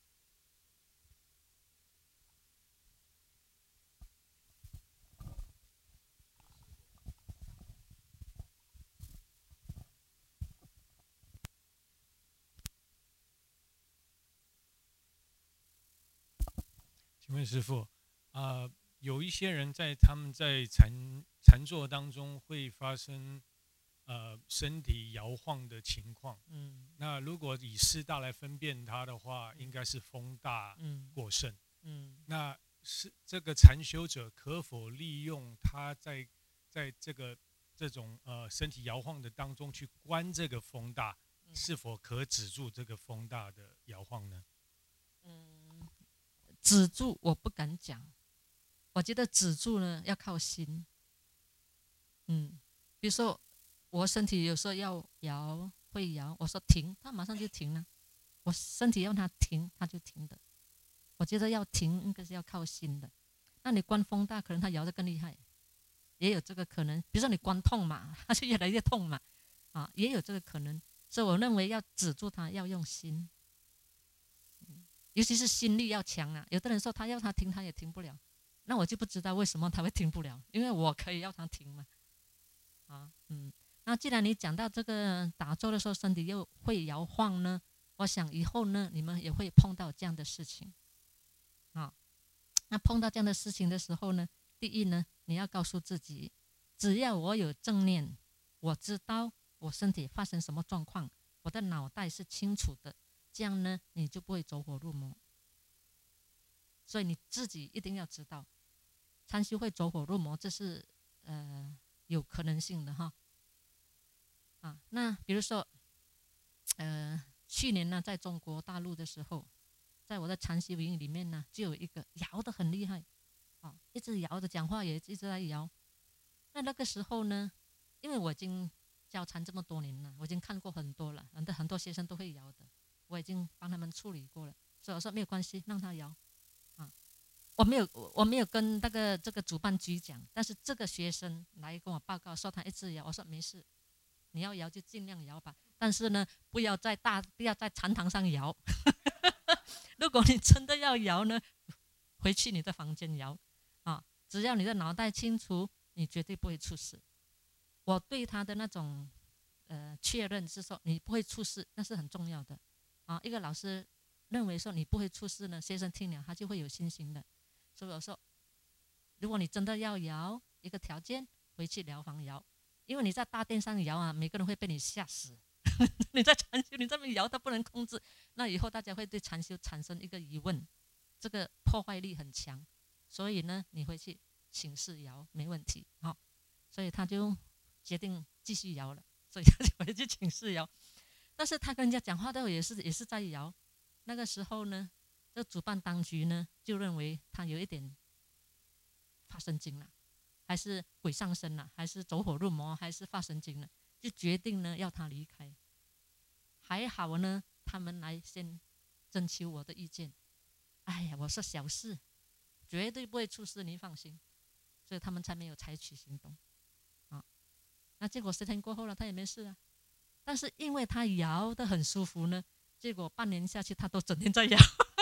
请问师父，啊、呃，有一些人在他们在禅禅坐当中会发生呃身体摇晃的情况，嗯，那如果以四大来分辨它的话，应该是风大过盛，嗯，嗯那是这个禅修者可否利用他在在这个这种呃身体摇晃的当中去观这个风大，是否可止住这个风大的摇晃呢？ 嗯，止住我不敢讲，我觉得止住呢要靠心。嗯，比如说我身体有时候要摇会摇，我说停，它马上就停了。我身体要它停，它就停的。我觉得要停应该是要靠心的。那你观风大，可能它摇得更厉害，也有这个可能。比如说你观痛嘛，它就越来越痛嘛，啊，也有这个可能。所以我认为要止住它，要用心。尤其是心力要强啊！有的人说他要他停，他也停不了，那我就不知道为什么他会停不了，因为我可以要他停嘛。啊，嗯，那既然你讲到这个打坐的时候身体又会摇晃呢，我想以后呢你们也会碰到这样的事情。啊，那碰到这样的事情的时候呢，第一呢，你要告诉自己，只要我有正念，我知道我身体发生什么状况，我的脑袋是清楚的。这样呢，你就不会走火入魔。所以你自己一定要知道，禅修会走火入魔，这是呃有可能性的哈。啊，那比如说，呃，去年呢，在中国大陆的时候，在我的禅修营里面呢，就有一个摇得很厉害，啊，一直摇着讲话也一直在摇。那那个时候呢，因为我已经教禅这么多年了，我已经看过很多了，很多很多学生都会摇的。我已经帮他们处理过了，所以我说没有关系，让他摇，啊，我没有我没有跟那个这个主办局讲，但是这个学生来跟我报告说他一直摇，我说没事，你要摇就尽量摇吧，但是呢，不要在大不要在禅堂上摇，如果你真的要摇呢，回去你的房间摇，啊，只要你的脑袋清楚，你绝对不会出事。我对他的那种呃确认是说你不会出事，那是很重要的。啊，一个老师认为说你不会出事呢，学生听了他就会有信心的。所以我说，如果你真的要摇，一个条件，回去疗房摇，因为你在大殿上摇啊，每个人会被你吓死。你在禅修，你这么摇，他不能控制，那以后大家会对禅修产生一个疑问，这个破坏力很强。所以呢，你回去请示摇没问题，好，所以他就决定继续摇了，所以他就回去请示摇。但是他跟人家讲话的时候也是也是在摇，那个时候呢，这主办当局呢就认为他有一点发神经了，还是鬼上身了，还是走火入魔，还是发神经了，就决定呢要他离开。还好呢，他们来先征求我的意见。哎呀，我说小事，绝对不会出事，你放心。所以他们才没有采取行动。啊，那结果十天过后了，他也没事啊。但是因为他摇得很舒服呢，结果半年下去他都整天在摇。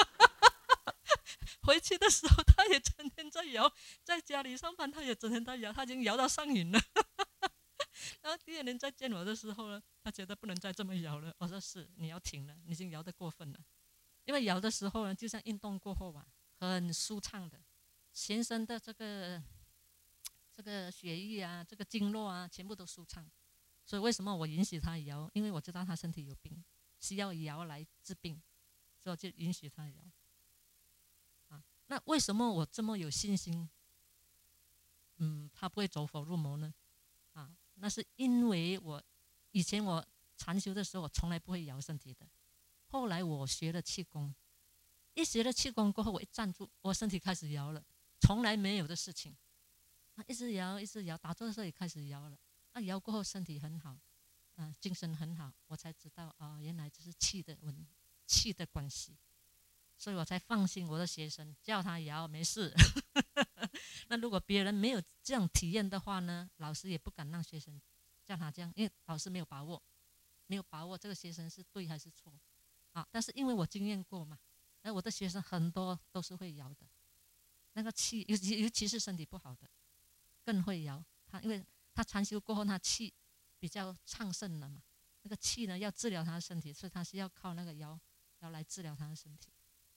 回去的时候他也整天在摇，在家里上班他也整天在摇，他已经摇到上瘾了。然后第二年再见我的时候呢，他觉得不能再这么摇了。我说是，你要停了，你已经摇得过分了。因为摇的时候呢，就像运动过后啊，很舒畅的，全身的这个这个血液啊，这个经络啊，全部都舒畅。所以为什么我允许他摇？因为我知道他身体有病，需要摇来治病，所以我就允许他摇。啊，那为什么我这么有信心？嗯，他不会走火入魔呢？啊，那是因为我以前我禅修的时候，我从来不会摇身体的。后来我学了气功，一学了气功过后，我一站住，我身体开始摇了，从来没有的事情。啊，一直摇，一直摇，打坐的时候也开始摇了。 那摇过后身体很好，嗯、呃，精神很好，我才知道啊、呃，原来这是气的问气的关系，所以我才放心我的学生，叫他摇没事。那如果别人没有这样体验的话呢，老师也不敢让学生叫他这样，因为老师没有把握，没有把握这个学生是对还是错啊。但是因为我经验过嘛，而我的学生很多都是会摇的，那个气尤其尤其是身体不好的更会摇，他因为他禅修过后他气比较畅盛了嘛，那个气呢要治疗他的身体，所以他是要靠那个摇摇来治疗他的身体。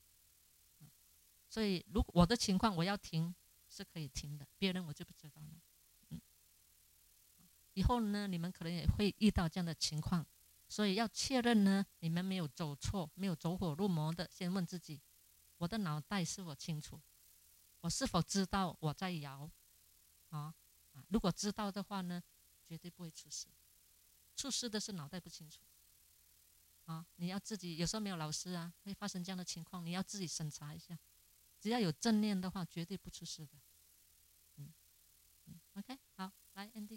所以如果我的情况我要停是可以停的，别人我就不知道了。嗯，以后呢你们可能也会遇到这样的情况，所以要确认呢你们没有走错，没有走火入魔的，先问自己，我的脑袋是否清楚，我是否知道我在摇啊？如果知道的话呢，绝对不会出事。出事的是脑袋不清楚啊！你要自己有时候没有老师啊，会发生这样的情况，你要自己审查一下。只要有正念的话，绝对不出事的。嗯嗯 ，OK， 好，来 Andy，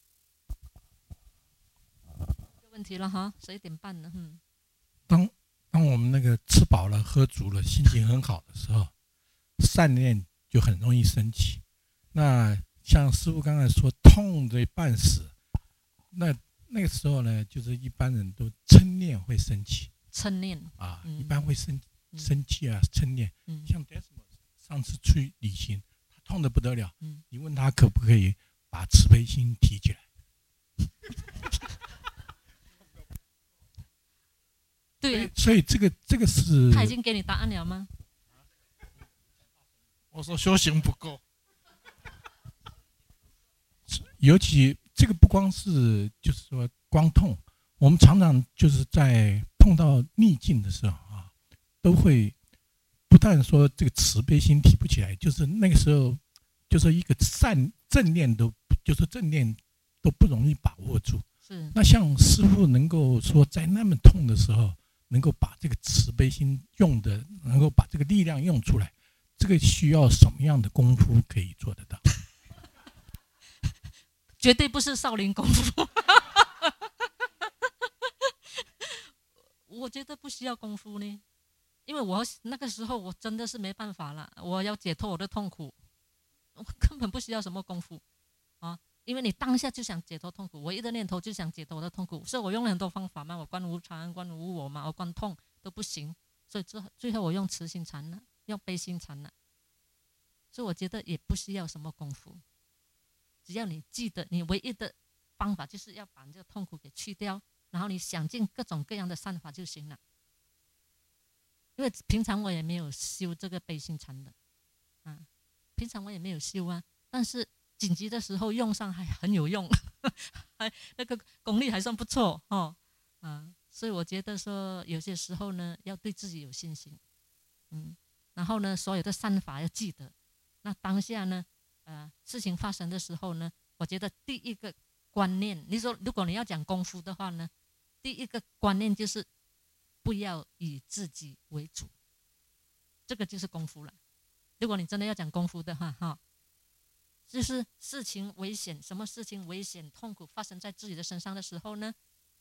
这个问题了哈，十一点半了，嗯。 当当我们那个吃饱了、喝足了、心情很好的时候，善念就很容易升起。那像师父刚才说，痛得半死，那那个时候呢，就是一般人都嗔念会升起。 嗔念啊， 嗯、 一般会生生气啊，嗔念。 嗯、 像 Desmond 上次去旅行，他痛得不得了。 嗯、 你问他可不可以把慈悲心提起来？ 对， 所以这个这个是他已经给你答案了吗？ 我说修行不够， 尤其这个不光是就是说光痛，我们常常就是在碰到逆境的时候啊，都会不但说这个慈悲心提不起来，就是那个时候就是一个善正念都就是正念都不容易把握住。 是。 那像师父能够说在那么痛的时候，能够把这个慈悲心用的，能够把这个力量用出来，这个需要什么样的功夫可以做得到？ 绝对不是少林功夫。我觉得不需要功夫呢，因为我那个时候我真的是没办法了，我要解脱我的痛苦，我根本不需要什么功夫啊，因为你当下就想解脱痛苦，我一个念头就想解脱我的痛苦，所以我用了很多方法嘛，我观无常、观无我嘛，我观痛都不行，所以最最后我用慈心禅了，用悲心禅了，所以我觉得也不需要什么功夫，只要你记得你唯一的方法就是要把这个痛苦给去掉，然后你想尽各种各样的善法就行了。因为平常我也没有修这个悲心禅的，啊，平常我也没有修啊，但是紧急的时候用上还很有用，还那个功力还算不错哦，啊，所以我觉得说有些时候呢，要对自己有信心，嗯，然后呢，所有的善法要记得。那当下呢，呃，事情发生的时候呢，我觉得第一个观念，你说如果你要讲功夫的话呢，第一个观念就是不要以自己为主，这个就是功夫了。如果你真的要讲功夫的话，哈，就是事情危险，什么事情危险、痛苦发生在自己的身上的时候呢，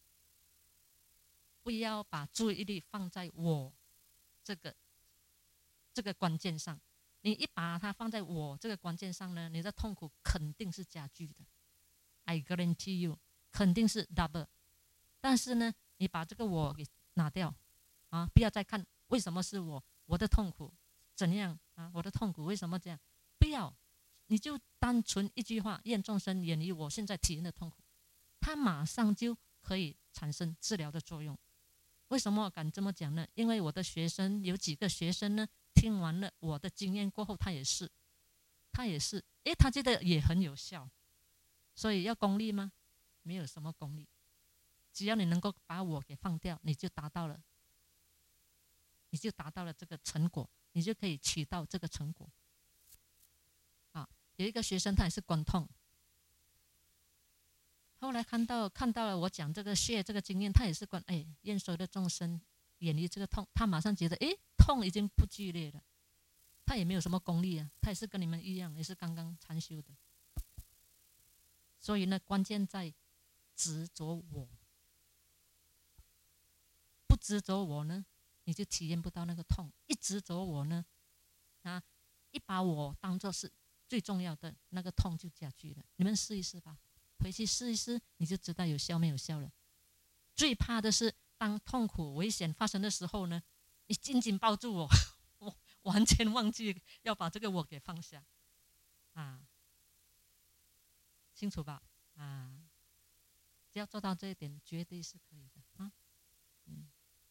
不要把注意力放在我这个这个关键上。你一把它放在我这个关键上呢，你的痛苦肯定是加剧的 ，I guarantee you， 肯定是 double。但是呢，你把这个我给拿掉，啊，不要再看为什么是我，我的痛苦怎样啊？我的痛苦为什么这样？不要，你就单纯一句话：愿众生远离我现在体验的痛苦，它马上就可以产生治疗的作用。为什么我敢这么讲呢？因为我的学生有几个学生呢，听完了我的经验过后，他也是，他也是，诶，他觉得也很有效。所以要功利吗？没有什么功利，只要你能够把我给放掉，你就达到了，你就达到了这个成果，你就可以取到这个成果。啊，有一个学生他也是观痛，后来看到看到了我讲这个share这个经验，他也是观，哎，愿所有的众生远离这个痛，他马上觉得，哎，痛已经不剧烈了，他也没有什么功力啊，他也是跟你们一样，也是刚刚禅修的， 所以呢，关键在执着我，不执着我呢，你就体验不到那个痛；一执着我呢，啊，一把我当作是最重要的，那个痛就加剧了。你们试一试吧，回去试一试，你就知道有效没有效了。最怕的是，当痛苦、危险发生的时候呢，你紧紧抱住我，我完全忘记要把这个我给放下，啊，清楚吧？啊，只要做到这一点，绝对是可以的啊。嗯，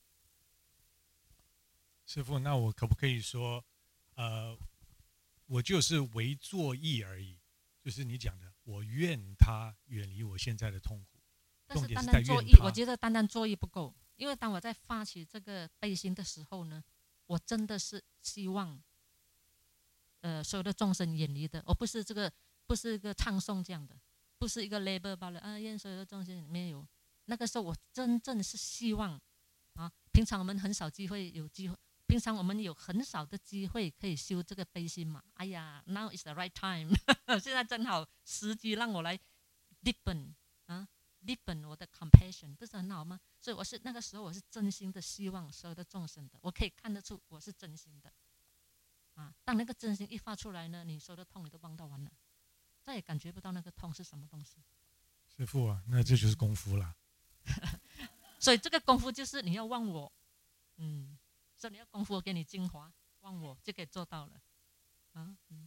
师父，那我可不可以说，呃，我就是为作意而已，就是你讲的，我愿他远离我现在的痛苦。 但是单重点是单作意， 在愿他。 我觉得单单作意不够，因为当我在发起这个悲心的时候呢，我真的是希望，呃，所有的众生远离的，而不是这个，不是一个唱诵这样的，不是一个 label 罢了啊，愿所有的众生没有。那个时候我真正是希望，啊，平常我们很少机会有机会，平常我们有很少的机会可以修这个悲心嘛。哎呀 ，now is the right time 现在正好时机让我来 deepen 啊。deepen 我的 compassion 不是很好吗？所以我是那个时候我是真心的希望所有的众生的，我可以看得出我是真心的，啊，当那个真心一发出来呢，你所有的痛你都帮到完了，再也感觉不到那个痛是什么东西。 师父啊，那这就是功夫啦。 所以这个功夫就是你要忘我，嗯，所以你要功夫我给你精华，忘我就可以做到了，啊，嗯。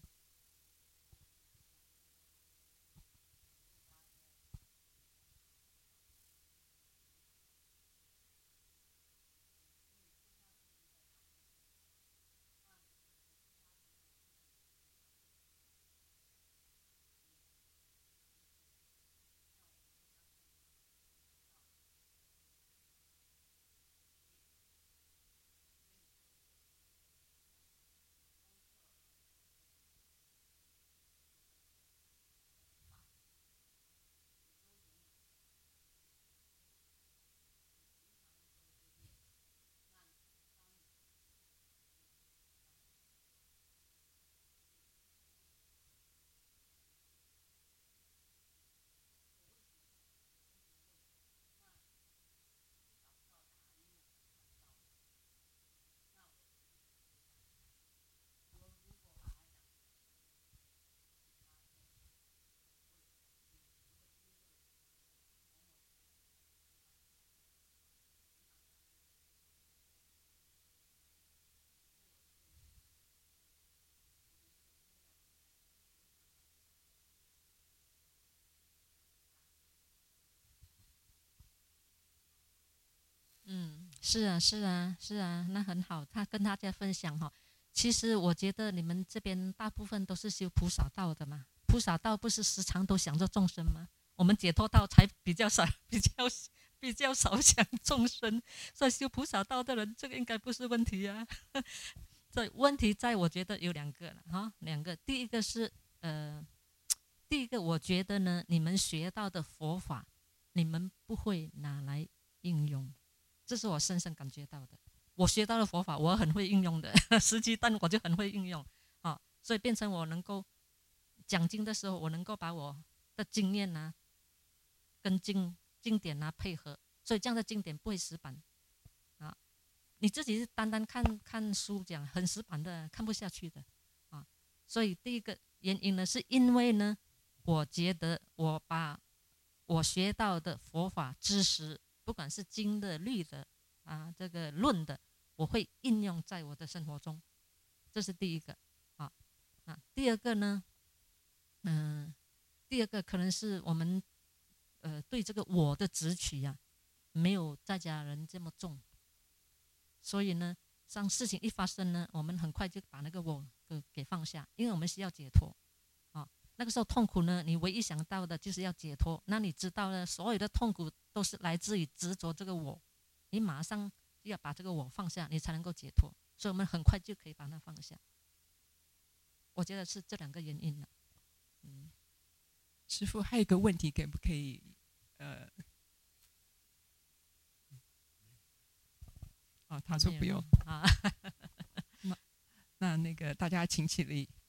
嗯，是啊，是啊，是啊，那很好。他跟大家分享哈，其实我觉得你们这边大部分都是修菩萨道的嘛。菩萨道不是时常都想着众生吗？我们解脱道才比较少，比较比较少想众生。所以修菩萨道的人，这个应该不是问题啊。所以问题在我觉得有两个了哈，两个。第一个是呃，第一个我觉得呢，你们学到的佛法，你们不会拿来应用。这是我深深感觉到的。我学到的佛法，我很会应用的，十鸡蛋我就很会应用啊，所以变成我能够讲经的时候，我能够把我的经验啊，跟经经典啊配合，所以这样的经典不会死板啊。你自己是单单看看书讲，很死板的，看不下去的啊。所以第一个原因呢，是因为呢，我觉得我把我学到的佛法知识，不管是经的、律的啊，这个论的，我会应用在我的生活中，这是第一个啊。啊，第二个呢，嗯、呃，第二个可能是我们呃对这个我的执取呀、啊，没有在家人这么重，所以呢，当事情一发生呢，我们很快就把那个我给给放下，因为我们需要解脱啊。那个时候痛苦呢，你唯一想到的就是要解脱。那你知道呢，所有的痛苦都是来自于执着这个我，你马上要把这个我放下，你才能够解脱。所以我们很快就可以把它放下。我觉得是这两个原因了。嗯， 师父还有一个问题，可不可以呃？哦，他说不用啊。 那那那个大家请起立。